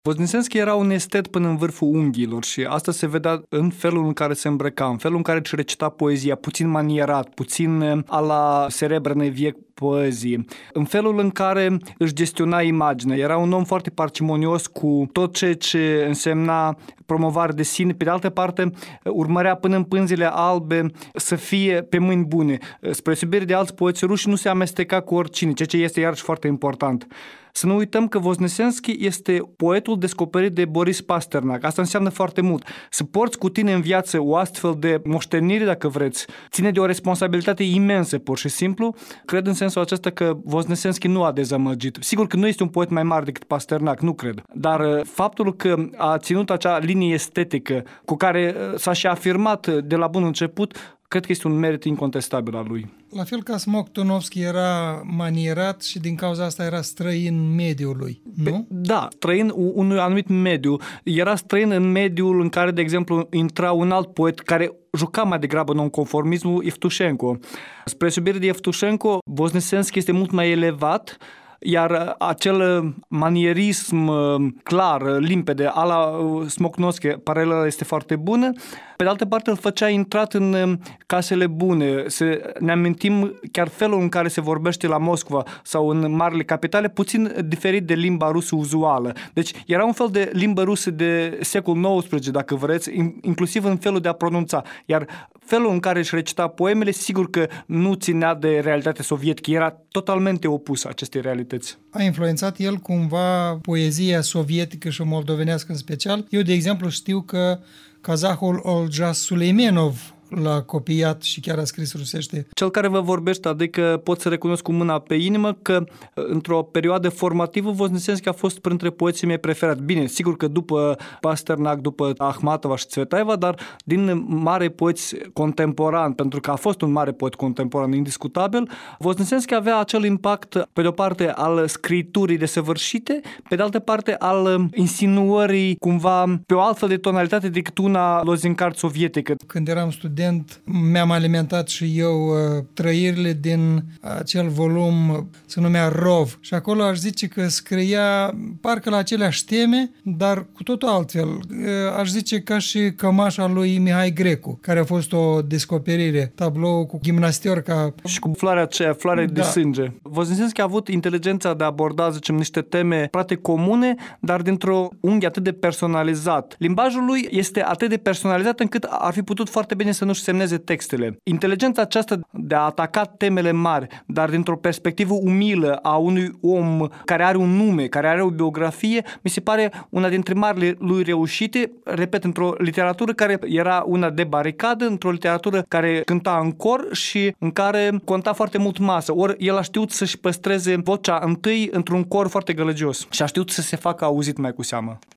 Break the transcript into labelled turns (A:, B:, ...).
A: Voznesenski era un estet până în vârful unghiilor și asta se vedea în felul în care se îmbrăca, în felul în care își recita poezia, puțin manierat, puțin a la Serebrăne Viec poezii, în felul în care își gestiona imaginea. Era un om foarte parcimonios cu tot ceea ce însemna promovare de sine. Pe de altă parte, urmărea până în pânzele albe să fie pe mâini bune. Spre deosebire de alți poeți ruși, nu se amesteca cu oricine, ceea ce este iarăși foarte important. Să nu uităm că Voznesenski este poetul descoperit de Boris Pasternak. Asta înseamnă foarte mult. Să porți cu tine în viață o astfel de moștenire, dacă vreți, ține de o responsabilitate imensă, pur și simplu. Cred în sensul acesta că Voznesenski nu a dezamăgit. Sigur că nu este un poet mai mare decât Pasternak, nu cred. Dar faptul că a ținut acea linie estetică cu care s-a și afirmat de la bun început, cred că este un merit incontestabil al lui.
B: La fel ca Smoktunovski era manierat și din cauza asta era străin mediului, nu?
A: Da, străin unui anumit mediu. Era străin în mediul în care, de exemplu, intra un alt poet care juca mai degrabă nonconformismul, Evtushenko. Spre deosebire de Evtushenko, Voznesenski este mult mai elevat, iar acel manierism clar, limpede, a la Smoktunovski, paralela este foarte bună. Pe de altă parte, îl făcea intrat în casele bune. Ne amintim chiar felul în care se vorbește la Moscova sau în marile capitale, puțin diferit de limba rusă uzuală. Deci era un fel de limbă rusă de secol XIX, dacă vreți, inclusiv în felul de a pronunța. Iar felul în care își recita poemele, sigur că nu ținea de realitatea sovietică, era totalmente opus acestei realități.
B: A influențat el cumva poezia sovietică și moldovenească în special? Eu, de exemplu, știu că kazahul Olja Suleimenov l-a copiat și chiar a scris rusește.
A: Cel care vă vorbește, adică pot să recunosc cu mâna pe inimă că într-o perioadă formativă Voznesenski a fost printre poeții mei preferați. Bine, sigur că după Pasternak, după Akhmatova și Tsvetaeva, dar din mare poeți contemporani, pentru că a fost un mare poet contemporan indiscutabil, Voznesenski avea acel impact, pe de-o parte, al scriturii desăvârșite, pe de altă parte, al insinuării cumva pe o altfel de tonalitate decât una lozincard sovietică.
B: Când eram student, mi-am alimentat și eu trăirile din acel volum, se numea Rov. Și acolo aș zice că scria parcă la aceleași teme, dar cu totul altfel. Aș zice ca și cămașa lui Mihai Grecu, care a fost o descoperire. Tablou cu gimnastiorca.
A: Și cu floarea aceea, floare de sânge. Voznesenski a avut inteligența de a aborda, zicem, niște teme practic comune, dar dintr-o unghi atât de personalizat. Limbajul lui este atât de personalizat încât ar fi putut foarte bine să nu-și semneze textele. Inteligența aceasta de a ataca temele mari, dar dintr-o perspectivă umilă a unui om care are un nume, care are o biografie, mi se pare una dintre marile lui reușite, repet, într-o literatură care era una de baricadă, într-o literatură care cânta în cor și în care conta foarte mult masă. Ori el a știut să-și păstreze vocea întâi într-un cor foarte gălăgios și a știut să se facă auzit mai cu seamă.